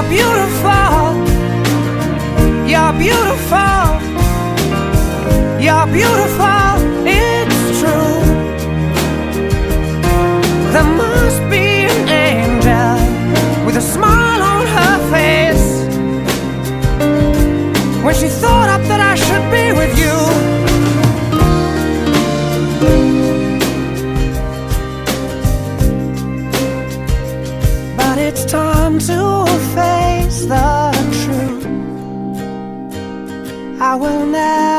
beautiful, you're beautiful, you're beautiful, it's true. There must be an angel with a smile on her face when she thought up that I should be with you. But it's time to face the truth. I will never